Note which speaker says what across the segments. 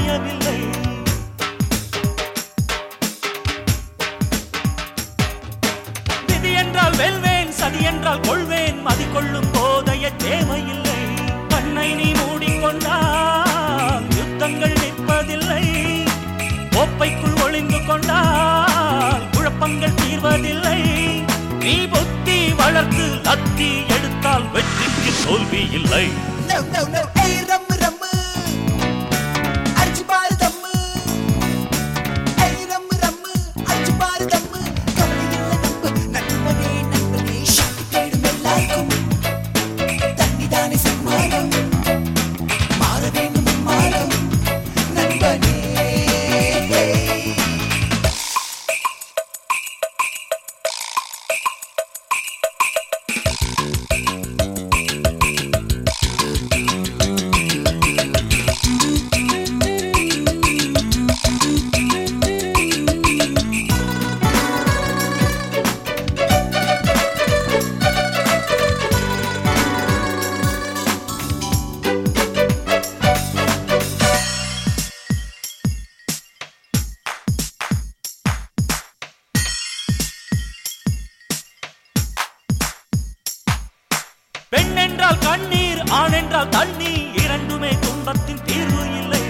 Speaker 1: பயமில்லை. விதி என்றால் வெல்வேன், சதி என்றால் கொள்வேன், மதி கொள்ளும் போதைய தேவையில்லை. கண்ணை நீ மூடிக்கொண்டால் யுத்தங்கள் நிற்பதில்லை. கோப்பைக்குள் ஒளிந்து கொண்டால் குழப்பங்கள் தீர்வதில்லை. நீ புத்தி வளர்த்து லத்தி எடுத்தால் வெற்றிக்கு தோல்வி இல்லை. பெண் என்றால் கண்ணீர், ஆண் என்றால் தண்ணீர், இரண்டுமே துன்பத்தின் தீர்வு இல்லை.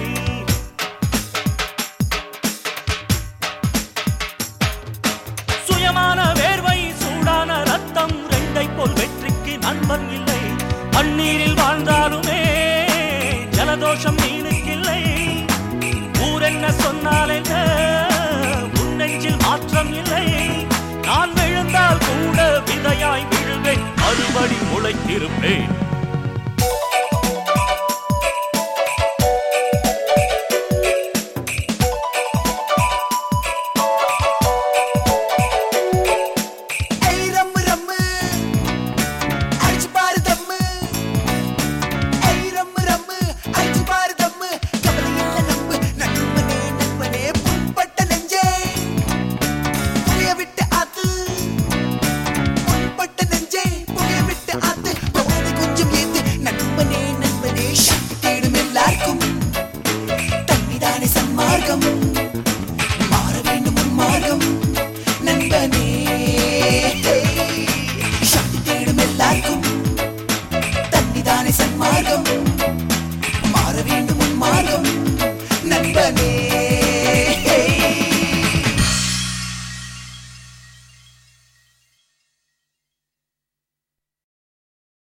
Speaker 1: சுயமான வேர்வை, சூடான ரத்தம், ரெண்டை போல் வெற்றிக்கு நண்பன் இல்லை. தண்ணீரில் வாழ்ந்தாலுமே ஜலதோஷம் மீனுக்கில்லை. ஊர் என்ன சொன்னால் என்ன, உன் நெஞ்சில் மாற்றம் இல்லை. நான் விழுந்தால் கூட விதையாய் விழுவேன், மறுபடி முளைத்திருப்பேன்.